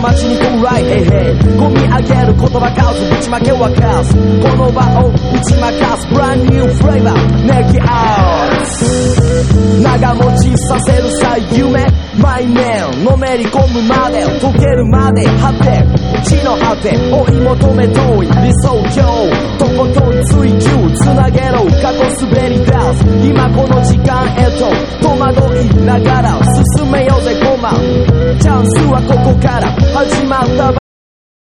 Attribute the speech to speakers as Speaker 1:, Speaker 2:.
Speaker 1: 街に到来、込み上げる言葉数ぶちまけはカス、この場を打ち負かすブランニューフレーバーネキアウト、長持ちさせるさ夢毎年のめり込むまで溶けるまで果て地の果て追い求め遠い理想郷、とことん追求つなげろ過去滑り出す今この時間へと戸惑いながら進めようぜ5万、チャンスはここから始まった